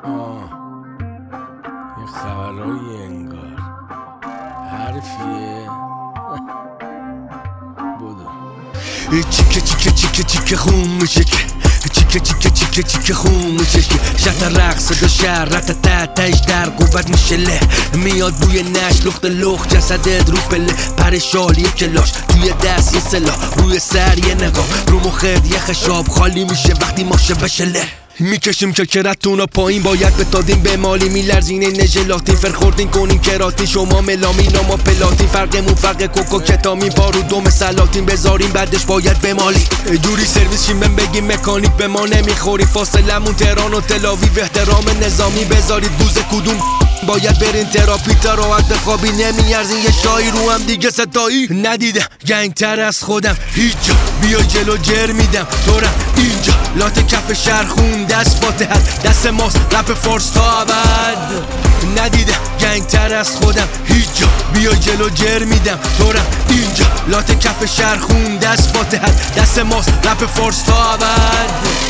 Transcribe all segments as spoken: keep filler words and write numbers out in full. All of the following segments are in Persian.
آه این خبرهای انگار حرفیه بودو چیکه چیکه چیکه چیکه خون میشه که چیکه چیکه چیکه چیکه خون میشه که شط رقص دو شهر رت تحتش در قوت میشه له میاد بوی نش لخت لخت جسدت رو پله پرشال یه کلاش توی دست یه سلاح روی سر یه نگاه رو مخت یه خشاب خالی میشه وقتی ماشه بشه له میکشیم چکرتونا پایین باید بتادیم به مالی میلرزین نژلاتین فرخوردین کنین کراتین شما ملامین ما پلاتین فرقمون فرق کوکو کتامین بارو دوم سلاتین بذاریم بعدش باید بمالی دوری سرویس شیم بهم بگیم مکانیک به ما نمیخوری فاصلمون تهران و تلاویو احترام نظامی بذارید بوز کدوم باید برین تراپی تا راحت بخوابی نمیارزین یه شایی رو هم دیگه ستایی ندیده گنگتر از خودم هیچ جا بیا جلو جر میدم تورم اینجا لات کف شهر خون دست فاتحت دست ماست رپ فارس تا ابد ندیده گنگتر از خودم هیچ جا بیا جلو جر میدم تورم اینجا لات کف شهر خون دست فاتحت دست ماست رپ فارس تا ابد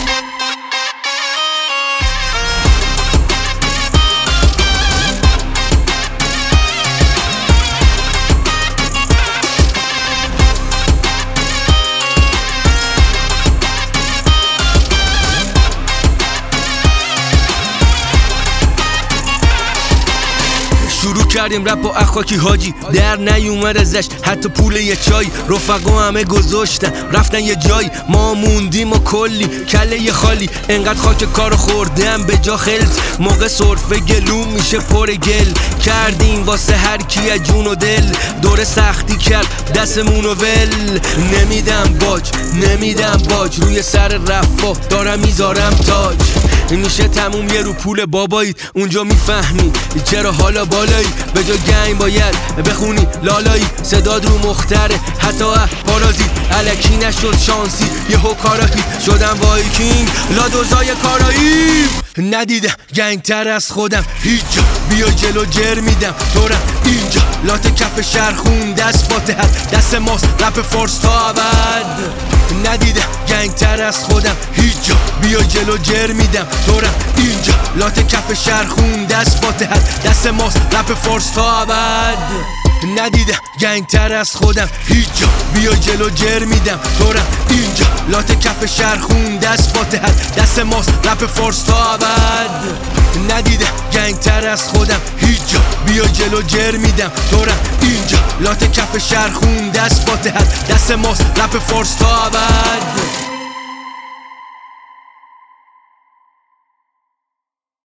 شروع کردیم رپ با اخاکی حاجی در نیومد ازش حتی پول یه چای رفقا همه گذاشتن رفتن یه جای ما موندیم و کلی کله یه خالی انقدر خاک کارو خوردم به جا خلط موقع سرفه گلوم میشه پر گل کردیم واسه هر کی از جون و دل دور سختی کرد دستمونو ول نمیدم باج نمیدم باج روی سر رفا دارم میذارم تاج میشه تموم یه رو پول بابایید اونجا میفهمی چرا حالا بالایی به جا گنگ باید بخونی لالایی صداد رو مختره حتی پارازی الکی نشد شانسی یه کارایی شدم وایکینگ لادوزای کارایی ندیده گنگتر از خودم هیچ جا بیا جلو جر میدم تورم اینجا لات کف شهر خون دست فاتحت دست ماست رپ فارس تا ابد ندیده گنگتر از خودم هیچ جا بیا جلو جر میدم تورم اینجا لات کف شهر خون دست فاتحت دست ماست رپ فارس تا ابد ندیده گنگتر از خودم هیچ جا بیا جلو جر میدم تورم اینجا لات کف شهر خون دست فاتحت دست ماست رپ فارس تا ابد ندیده گنگتر از خودم هیچ جا بیا جلو جر میدم تورم اینجا لات کف شهر خون دست فاتحت دست ماست رپ فارس تا ابد